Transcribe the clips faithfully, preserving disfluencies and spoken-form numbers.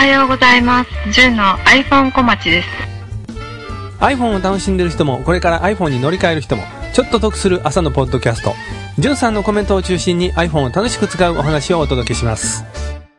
はようございます。じゅんの iPhone 小町です。 iPhone を楽しんでる人もこれから iPhone に乗り換える人もちょっと得する朝のポッドキャスト、じゅんさんのコメントを中心に iPhone を楽しく使うお話をお届けします。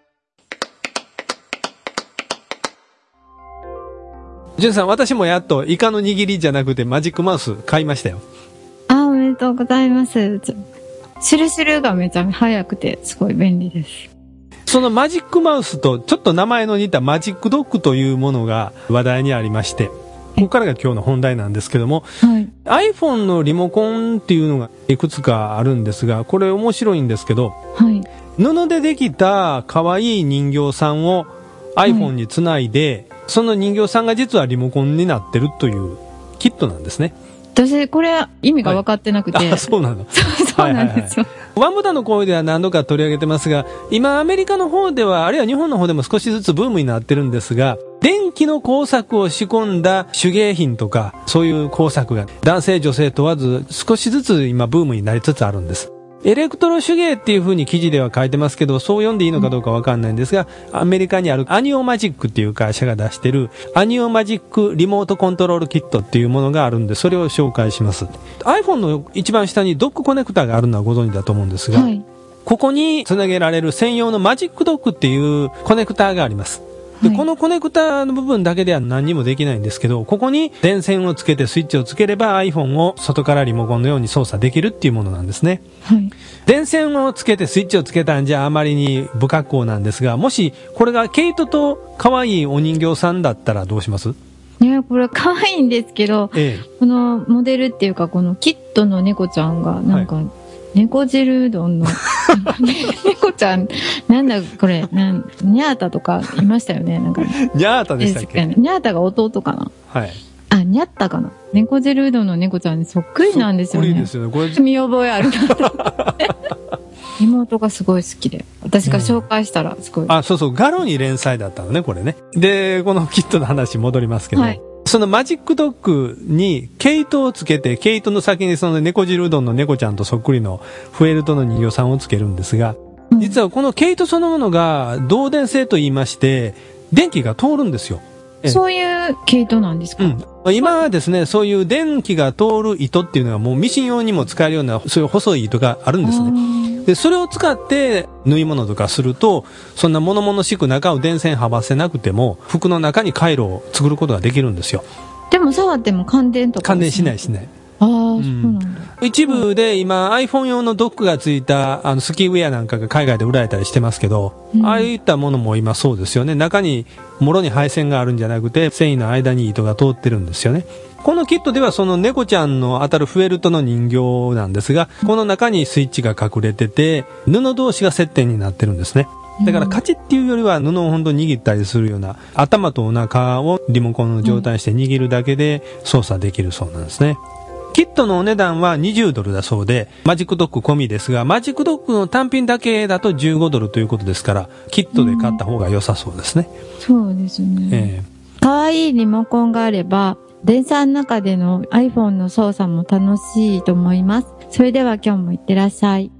じゅんさん、私もやっとイカの握りじゃなくてマジックマウス買いましたよ。 あ、おめでとうございます。シュルシュルがめちゃ早くてすごい便利です。 そのマジックマウスとちょっと名前の似たマジックドッグというものが話題にありまして、ここからが今日の本題なんですけども、はい、iPhone のリモコンっていうのがいくつかあるんですが、これ面白いんですけど、はい、布でできた可愛い人形さんを iPhone につないで、はい、その人形さんが実はリモコンになってるというキットなんですね。 私これ意味が分かってなくて、はい、 あ、そうなの。 そうなんですよ。 ワンムダの声では何度か取り上げてますが、今アメリカの方ではあるいは日本の方でも少しずつブームになってるんですが、電気の工作を仕込んだ手芸品とかそういう工作が男性女性問わず少しずつ今ブームになりつつあるんです。エレクトロ手芸っていう風に記事では書いてますけど、そう読んでいいのかどうかわかんないんですが、アメリカにあるアニオマジックっていう会社が出してるアニオマジックリモートコントロールキットっていうものがあるんで、それを紹介します。 iPhone の一番下にドックコネクタがあるのはご存知だと思うんですが、はい、ここにつなげられる専用のマジックドックっていうコネクタがあります。で、はい、このコネクタの部分だけでは何にもできないんですけど、ここに電線をつけてスイッチをつければ iPhone を外からリモコンのように操作できるっていうものなんですね。はい、電線をつけてスイッチをつけたんじゃあまりに不格好なんですが、もしこれが毛糸と可愛いお人形さんだったらどうします？ いや、これ可愛いんですけど、ええ、このモデルっていうかこのキットの猫ちゃんがなんか、はい、猫汁うどんの猫ちゃんなんだこれなん、ニャータとかいましたよね。なんかニャータでしたっけ？ ニャータが弟かな。 はい。 あ、ニャッタかな。猫汁うどんの猫ちゃんにそっくりなんですよね。 そっくりですよね。これ見覚えあるなと。妹がすごい好きで、私が紹介したらすごい、うん、 あ、そうそう、ガロに連載だったのね、これね。で、このキットの話戻りますけど、はい、そのマジックドッグに毛糸をつけて、毛糸の先にその猫汁うどんの猫ちゃんとそっくりのフェルトの人形さんをつけるんですが、実はこの毛糸そのものが導電性と言いまして電気が通るんですよ。 そういう毛糸なんですか？うん、 今はですね、そういう電気が通る糸っていうのはもうミシン用にも使えるようなそういう細い糸があるんですね。で、それを使って縫い物とかすると、そんな物々しく中を電線はばせなくても服の中に回路を作ることができるんですよ。 でも触っても感電とか感電しないしない。 ああ、うん、そうなんだ。 一部で今 iPhone 用のドックがついたあのスキーウェアなんかが海外で売られたりしてますけど、うん、ああいったものも今そうですよね。中にもろに配線があるんじゃなくて繊維の間に糸が通ってるんですよね。このキットではその猫ちゃんの当たるフェルトの人形なんですが、この中にスイッチが隠れてて布同士が接点になってるんですね。だからカチッっていうよりは布をほんと握ったりするような、頭とお腹をリモコンの状態にして握るだけで操作できるそうなんですね。キットのお値段はにじゅうドルだそうで、マジックドッグ込みですが、マジックドッグの単品だけだとじゅうごドルということですから、キットで買った方が良さそうですね。 うん、そうですね。えー、かわいいリモコンがあれば、電車の中での iPhone の操作も楽しいと思います。それでは今日もいってらっしゃい。